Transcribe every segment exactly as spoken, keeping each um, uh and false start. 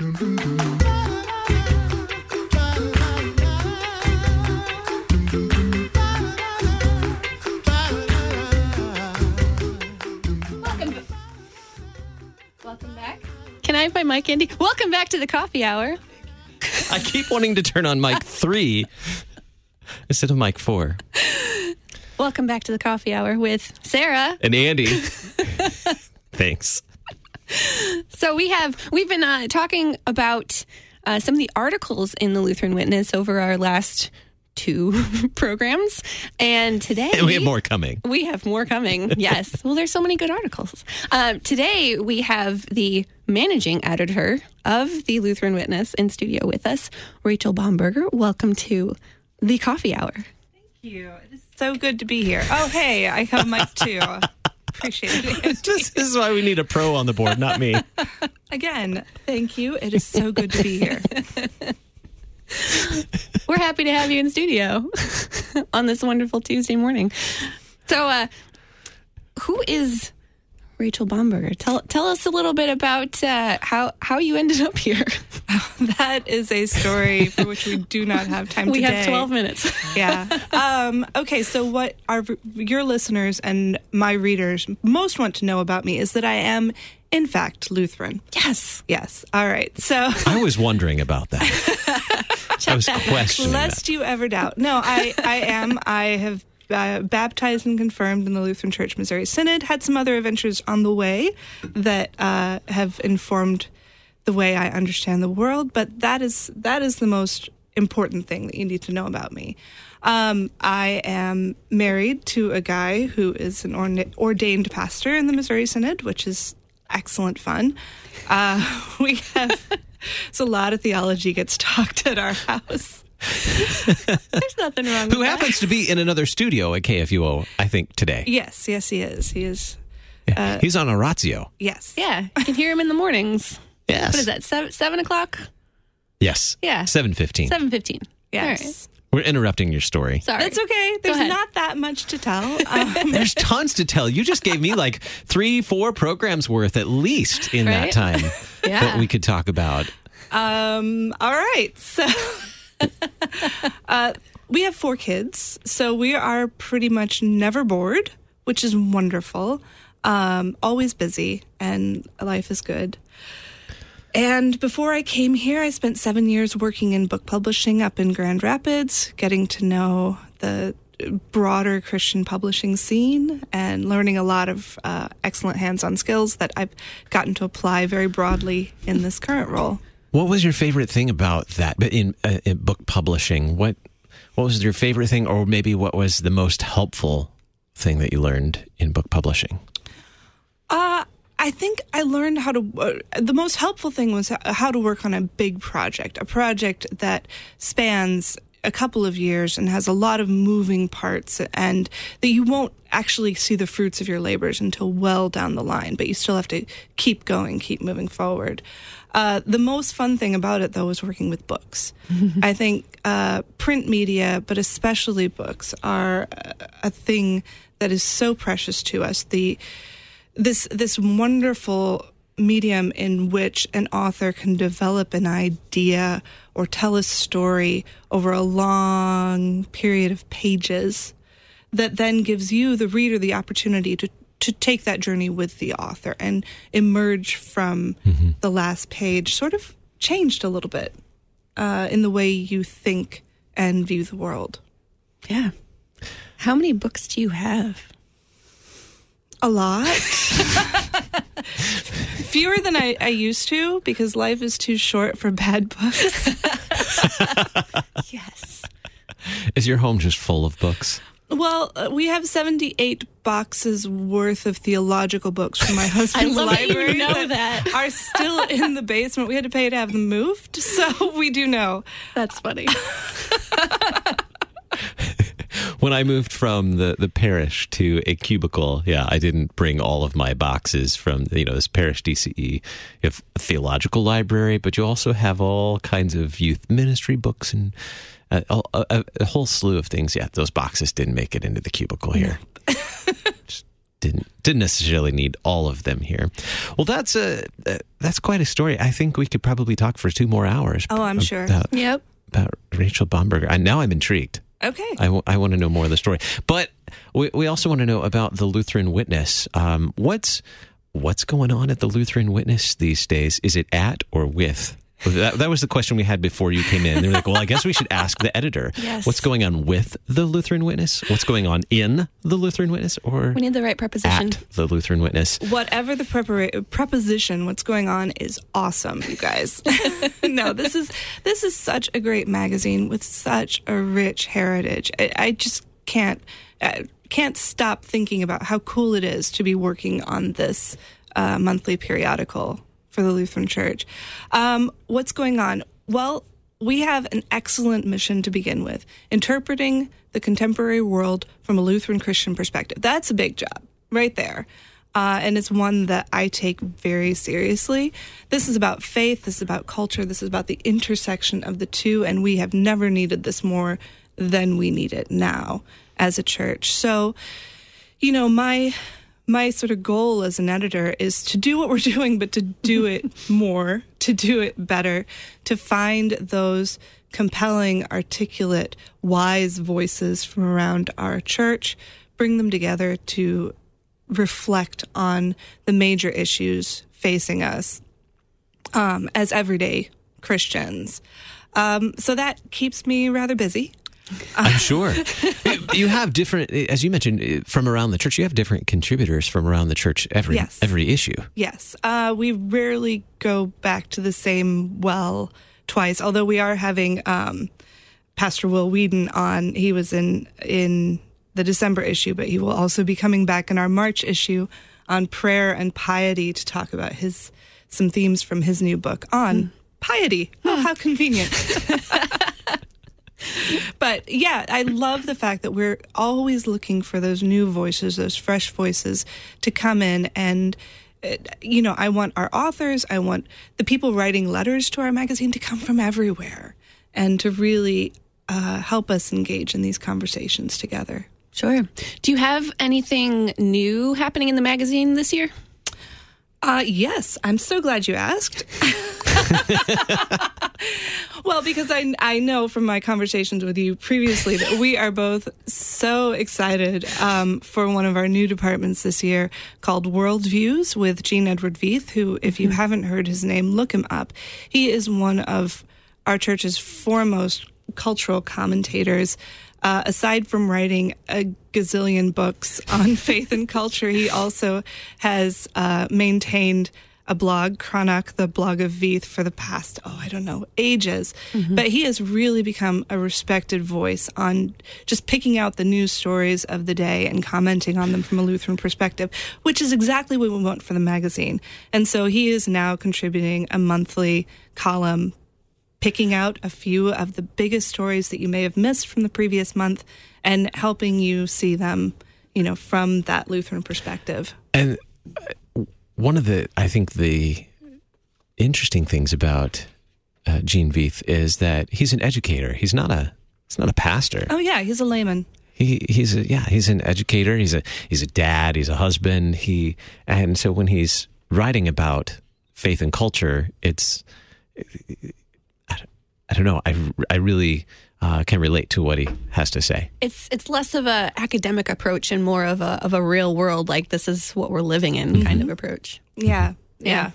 Welcome back. Can I have my mic, Andy? Welcome back to the coffee hour. I keep wanting to turn on mic three instead of mic four. Welcome back to the coffee hour with Sarah and Andy. Thanks. So we have we've been uh, talking about uh, some of the articles in the Lutheran Witness over our last two programs, and today and we have more coming. We have more coming. Yes. Well, there's so many good articles. Um, today we have the managing editor of the Lutheran Witness in studio with us, Rachel Baumberger. Welcome to the coffee hour. Thank you. It is so good to be here. Oh, hey, I have mic too. Appreciate it. This is why we need a pro on the board, not me. Again, thank you. It is so good to be here. We're happy to have you in studio on this wonderful Tuesday morning. So, uh, who is Rachel Baumberger? Tell tell us a little bit about uh, how how you ended up here. That is a story for which we do not have time we today. We have twelve minutes. Yeah. Um, okay, so what our your listeners and my readers most want to know about me is that I am, in fact, Lutheran. Yes. Yes. All right. So I was wondering about that. I was questioning Lest that. you ever doubt. No, I, I am. I have uh, baptized and confirmed in the Lutheran Church Missouri Synod, had some other adventures on the way that uh, have informed the way I understand the world, but that is that is the most important thing that you need to know about me. Um, I am married to a guy who is an orna- ordained pastor in the Missouri Synod, which is excellent fun. Uh, we have... So a lot of theology gets talked at our house. There's nothing wrong with Who that. happens to be in another studio at K F U O, I think, today. Yes, yes, he is. He is. Uh, He's on Oratio. Yes. Yeah, you can hear him in the mornings. Yes. What is that, seven, seven o'clock? Yes. Yeah. seven fifteen. seven fifteen. Yes. All right. We're interrupting your story. Sorry. That's okay. There's ahead. not that much to tell. Um, There's tons to tell. You just gave me like three, four programs worth at least in Right? that time Yeah. that we could talk about. um, all right. So uh, we have four kids, so we are pretty much never bored, which is wonderful. Um, always busy, and life is good. And before I came here, I spent seven years working in book publishing up in Grand Rapids, getting to know the broader Christian publishing scene and learning a lot of uh, excellent hands-on skills that I've gotten to apply very broadly in this current role. What was your favorite thing about that But in, uh, in book publishing? What what was your favorite thing, or maybe what was the most helpful thing that you learned in book publishing? Uh, I think I learned how to, uh, the most helpful thing was how to work on a big project, a project that spans a couple of years and has a lot of moving parts, and that you won't actually see the fruits of your labors until well down the line, but you still have to keep going, keep moving forward. Uh, the most fun thing about it, though, was working with books. I think uh, print media, but especially books, are a thing that is so precious to us. The This this wonderful medium in which an author can develop an idea or tell a story over a long period of pages that then gives you, the reader, the opportunity to, to take that journey with the author and emerge from mm-hmm. the last page sort of changed a little bit uh, in the way you think and view the world. Yeah. How many books do you have? A lot. Fewer than I, I used to, because life is too short for bad books. Yes. Is your home just full of books? Well, uh, we have seventy-eight boxes worth of theological books from my husband's I love library that you know that. are still in the basement. We had to pay to have them moved, so we do know. That's funny. When I moved from the, the parish to a cubicle, yeah, I didn't bring all of my boxes from, you know, this parish D C E. You have a theological library, but you also have all kinds of youth ministry books and a, a, a whole slew of things. Yeah, those boxes didn't make it into the cubicle here. Just didn't didn't necessarily need all of them here. Well, that's a uh, that's quite a story. I think we could probably talk for two more hours. Oh, I'm about, sure. Yep. About Rachel Bomberger. I, now I'm intrigued. Okay. I, w- I want to know more of the story. But we, we also want to know about the Lutheran Witness. Um, what's what's going on at the Lutheran Witness these days? Is it at or with? That, that was the question we had before you came in. They were like, well, I guess we should ask the editor. Yes. What's going on with the Lutheran Witness? What's going on in the Lutheran Witness? Or We need the right preposition. at the Lutheran Witness? Whatever the prepara- preposition, what's going on is awesome, you guys. No, this is this is such a great magazine with such a rich heritage. I, I just can't uh, can't stop thinking about how cool it is to be working on this uh, monthly periodical for the Lutheran Church. Um, what's going on? Well, we have an excellent mission to begin with, interpreting the contemporary world from a Lutheran Christian perspective. That's a big job right there. Uh, and it's one that I take very seriously. This is about faith, this is about culture, this is about the intersection of the two, and we have never needed this more than we need it now as a church. So, you know, my my sort of goal as an editor is to do what we're doing, but to do it more, to do it better, to find those compelling, articulate, wise voices from around our church, bring them together to reflect on the major issues facing us um, as everyday Christians. Um, so that keeps me rather busy. I'm sure. You have different, as you mentioned, from around the church, you have different contributors from around the church every Yes. every issue. Yes. Uh, we rarely go back to the same well twice, although we are having um, Pastor Will Whedon on. He was in in the December issue, but he will also be coming back in our March issue on prayer and piety to talk about his some themes from his new book on mm. piety. Oh, how convenient. But yeah, I love the fact that we're always looking for those new voices, those fresh voices to come in. And, uh, you know, I want our authors, I want the people writing letters to our magazine to come from everywhere and to really uh, help us engage in these conversations together. Sure. Do you have anything new happening in the magazine this year? Uh, yes, I'm so glad you asked. Well, because I I know from my conversations with you previously that we are both so excited um, for one of our new departments this year called Worldviews with Gene Edward Veith, who, if you haven't heard his name, look him up. He is one of our church's foremost cultural commentators. Uh, aside from writing a gazillion books on faith and culture, he also has uh, maintained a blog, Cronach, the blog of Veith, for the past, oh, I don't know, ages. Mm-hmm. But he has really become a respected voice on just picking out the news stories of the day and commenting on them from a Lutheran perspective, which is exactly what we want for the magazine. And so he is now contributing a monthly column, picking out a few of the biggest stories that you may have missed from the previous month and helping you see them, you know, from that Lutheran perspective. And one of the, I think the interesting things about uh, Gene Veith is that he's an educator. He's not a, he's not a pastor. Oh yeah, he's a layman. He he's a, yeah, he's an educator. He's a he's a dad. He's a husband. He and so when he's writing about faith and culture, it's I don't, I don't know. I I really uh, can relate to what he has to say. It's it's less of a academic approach and more of a of a real world, like this is what we're living in mm-hmm. kind of approach. Yeah, yeah.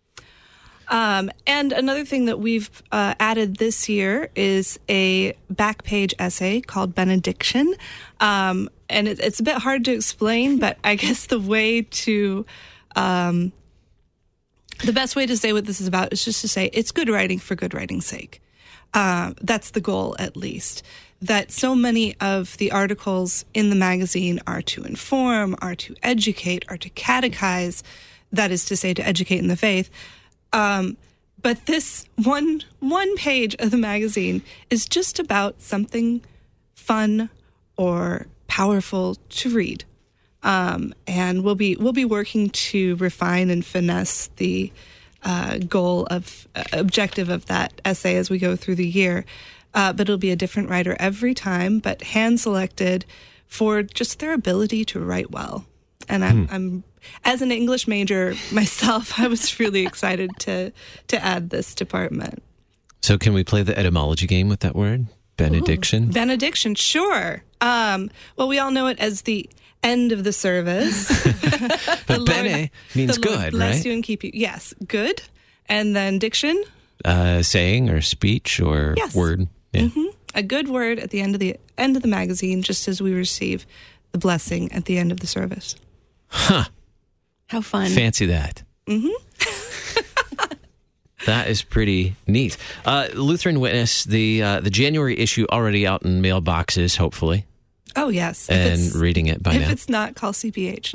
Um, and another thing that we've uh, added this year is a back page essay called Benediction. Um, and it, it's a bit hard to explain, but I guess the way to, um, the best way to say what this is about is just to say it's good writing for good writing's sake. Uh, that's the goal, at least. That so many of the articles in the magazine are to inform, are to educate, are to catechize, that is to say, to educate in the faith. Um, but this one one page of the magazine is just about something fun or powerful to read, um, and we'll be we'll be working to refine and finesse the uh, goal of uh, objective of that essay as we go through the year. Uh, but it'll be a different writer every time, but hand selected for just their ability to write well. And I'm, hmm. I'm as an English major myself, I was really excited to to add this department. So can we play the etymology game with that word? Benediction? Ooh, benediction, sure. Um, well, we all know it as the end of the service. But the bene Lord, means the good, Lord bless right? you and keep you. Yes, good. And then diction? Uh, saying or speech or yes. word. Yeah. Mm-hmm. A good word at the end of the end of the magazine, just as we receive the blessing at the end of the service. Huh. How fun. Fancy that. Mm-hmm. That is pretty neat. Uh, Lutheran Witness, the uh, the January issue already out in mailboxes, hopefully. Oh, yes. And reading it by if now. If it's not, call C P H.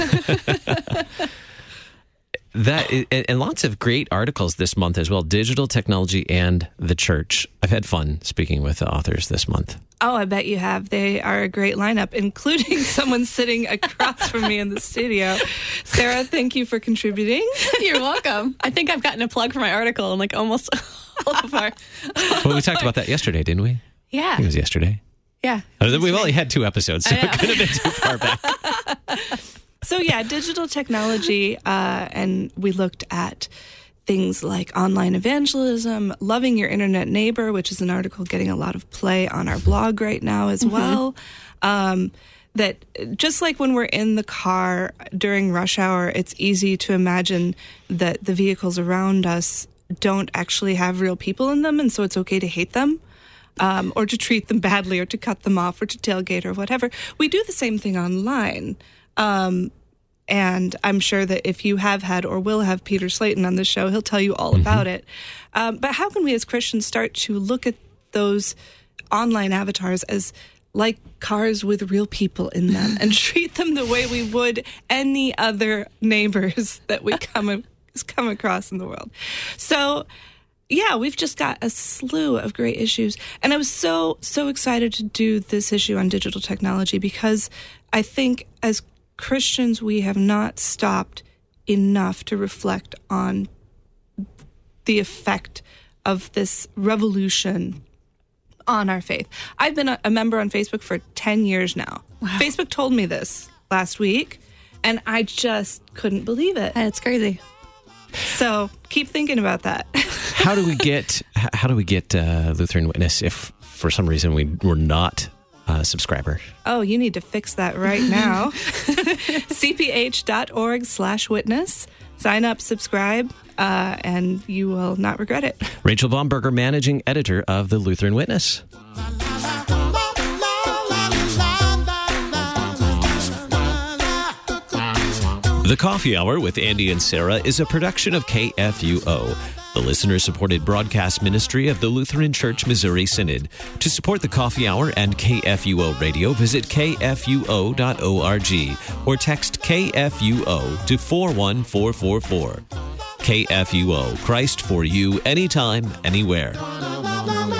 That is, and lots of great articles this month as well. Digital technology and the church. I've had fun speaking with the authors this month. Oh, I bet you have. They are a great lineup, including someone sitting across from me in the studio. Sarah, thank you for contributing. You're welcome. I think I've gotten a plug for my article in like almost all of our... Well, we talked about that yesterday, didn't we? Yeah. I think it was yesterday. Yeah. Oh, we've only had two episodes, so it could have been too far back. So yeah, digital technology, uh, and we looked at things like online evangelism, loving your internet neighbor, which is an article getting a lot of play on our blog right now as mm-hmm. well. Um, that just like when we're in the car during rush hour, it's easy to imagine that the vehicles around us don't actually have real people in them, and so it's okay to hate them. Um, or to treat them badly, or to cut them off, or to tailgate, or whatever. We do the same thing online. Um, and I'm sure that if you have had or will have Peter Slayton on the show, he'll tell you all mm-hmm. about it. Um, but how can we as Christians start to look at those online avatars as like cars with real people in them and treat them the way we would any other neighbors that we come, come across in the world? So... yeah, we've just got a slew of great issues. And I was so, so excited to do this issue on digital technology because I think as Christians, we have not stopped enough to reflect on the effect of this revolution on our faith. I've been a, a member on Facebook for ten years now. Wow. Facebook told me this last week, and I just couldn't believe it. That's crazy. So keep thinking about that. How do we get how do we get uh, Lutheran Witness if for some reason we were not a subscriber? Oh, you need to fix that right now. cph.org slash witness. Sign up, subscribe, uh, and you will not regret it. Rachel Bomberger, managing editor of the Lutheran Witness. The Coffee Hour with Andy and Sarah is a production of K F U O, the listener-supported broadcast ministry of the Lutheran Church Missouri Synod. To support the Coffee Hour and K F U O Radio, visit k f u o dot org or text K F U O to four one four four four. K F U O, Christ for you, anytime, anywhere.